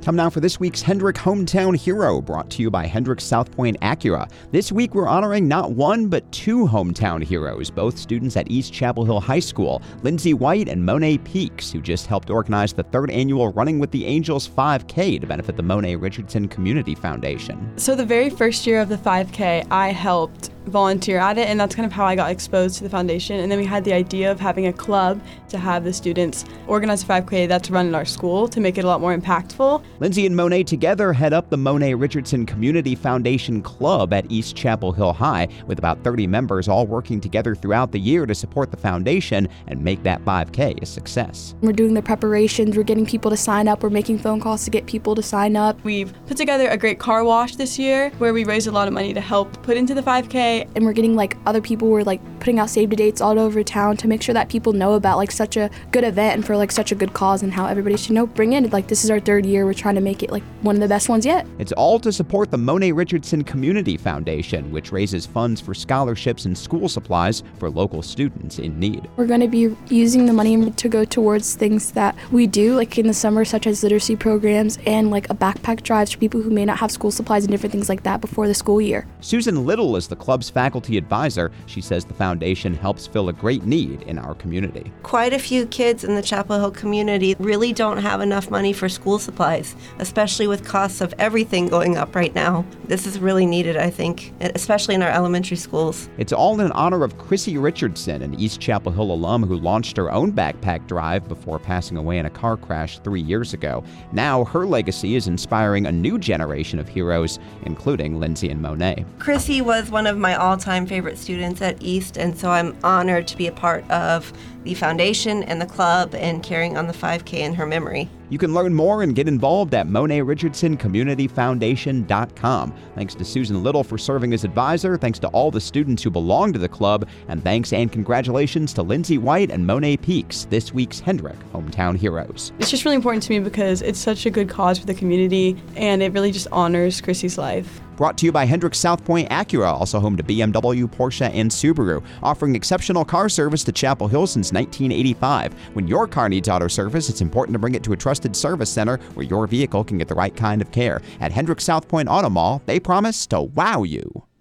Time now for this week's Hendrick Hometown Hero, brought to you by Hendrick South Point Acura. This week we're honoring not one, but two hometown heroes, both students at East Chapel Hill High School, Lindsay White and Monet Peaks, who just helped organize the third annual Running with the Angels 5K to benefit the Monet Richardson Community Foundation. So the very first year of the 5K, I helped volunteer at it, and that's kind of how I got exposed to the foundation. And then we had the idea of having a club to have the students organize a 5K that's run at our school to make it a lot more impactful. Lindsay and Monet together head up the Monet Richardson Community Foundation Club at East Chapel Hill High, with about 30 members all working together throughout the year to support the foundation and make that 5K a success. We're doing the preparations, we're getting people to sign up, we're making phone calls to get people to sign up. We've put together a great car wash this year where we raised a lot of money to help put into the 5K. And we're getting other people, we're putting out save the dates all over town to make sure that people know about such a good event and for such a good cause, and how everybody should bring in. This is our third year, we're trying to make it one of the best ones yet. It's all to support the Monet Richardson Community Foundation, which raises funds for scholarships and school supplies for local students in need. We're going to be using the money to go towards things that we do in the summer, such as literacy programs and a backpack drives for people who may not have school supplies and different things like that before the school year. Susan Little is the club's faculty advisor. She says the foundation helps fill a great need in our community. Quite a few kids in the Chapel Hill community really don't have enough money for school supplies, especially with costs of everything going up right now. This is really needed, I think, especially in our elementary schools. It's all in honor of Chrissy Richardson, an East Chapel Hill alum who launched her own backpack drive before passing away in a car crash 3 years ago. Now her legacy is inspiring a new generation of heroes, including Lindsay and Monet. Chrissy was one of my all-time favorite students at East, and so I'm honored to be a part of the foundation and the club and carrying on the 5K in her memory. You can learn more and get involved at MonetRichardsonCommunityFoundation.com. Thanks to Susan Little for serving as advisor, thanks to all the students who belong to the club, and thanks and congratulations to Lindsay White and Monet Peaks, this week's Hendrick Hometown Heroes. It's just really important to me because it's such a good cause for the community, and it really just honors Chrissy's life. Brought to you by Hendrick South Point Acura, also home to BMW, Porsche, and Subaru, offering exceptional car service to Chapel Hill since 1985. When your car needs auto service, it's important to bring it to a trusted service center where your vehicle can get the right kind of care. At Hendrick South Point Auto Mall, they promise to wow you.